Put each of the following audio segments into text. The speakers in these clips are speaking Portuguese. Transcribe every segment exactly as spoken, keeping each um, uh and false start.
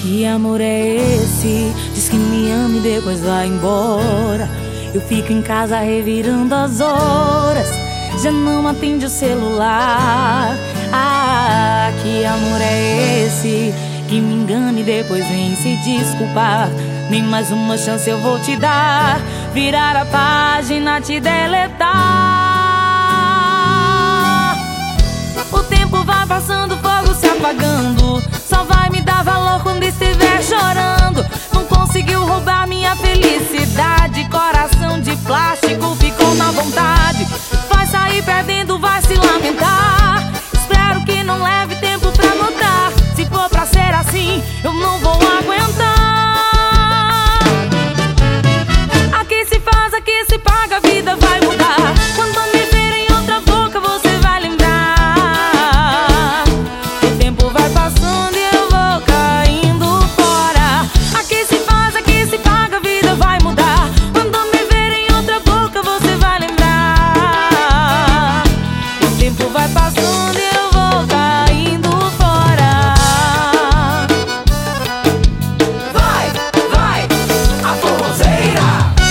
Que amor é esse? Diz que me ama e depois vai embora. Eu fico em casa revirando as horas, já não atende o celular. Ah, que amor é esse? Que me engana e depois vem se desculpar. Nem mais uma chance eu vou te dar, virar a página, te deletar. O tempo vai passando, fogo se apagando, só vai me dar valor quando estiver chorando. Não conseguiu roubar minha felicidade, coração de plástico ficou na vontade. Vai sair perdendo, vai se lamentar. Espero que não leve tempo pra notar. Se for pra ser assim, eu não vou aguentar. Aqui se faz, aqui se paga, a vida vai mudar. Quando me ver em outra boca, você vai lembrar. O tempo vai passando e eu vou caindo fora. Aqui se faz, aqui se paga, a vida vai mudar. Quando me ver em outra boca, você vai lembrar. O tempo vai passando e eu vou caindo fora. Vai, vai, a forrozeira.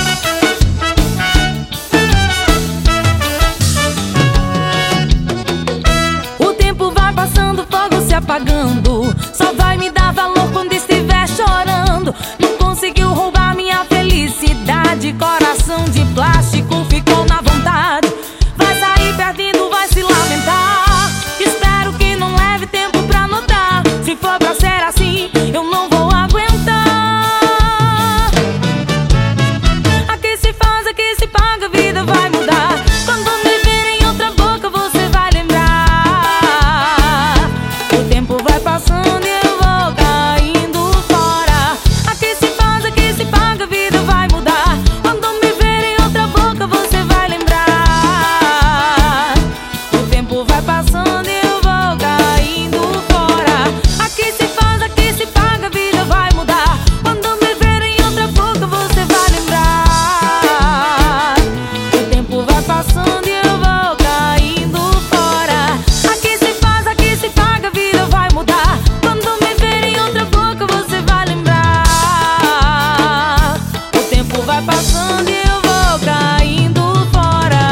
O tempo vai passando, fogo se apagando, só vai me dar valor quando estiver chorando. Não conseguiu roubar minha felicidade, coração de plástico ficou na vontade. Vai sair perdendo, vai se lamentar. Espero que não leve tempo pra notar. Se for pra ser assim, eu não vou aguentar. Aqui se faz, aqui se paga, a vida vai mudar. Quando me ver em outra boca, você vai lembrar. O tempo vai passando e eu vou caindo fora. Aqui se faz, aqui se paga, a vida vai mudar. Quando me ver em outra boca, você vai lembrar. O tempo vai passando e eu vou caindo fora. Aqui se faz, aqui se paga, a vida vai mudar. Quando me ver em outra boca, você vai lembrar. O tempo vai passando e eu vou caindo fora. Aqui se faz, aqui se paga, a vida vai mudar. Quando me ver em outra boca, você vai lembrar. O tempo vai passando e eu vou caindo fora.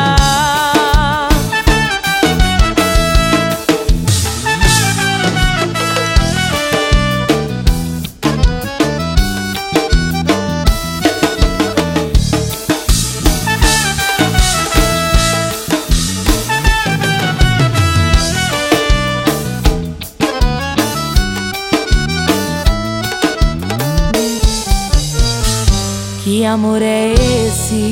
Que amor é esse?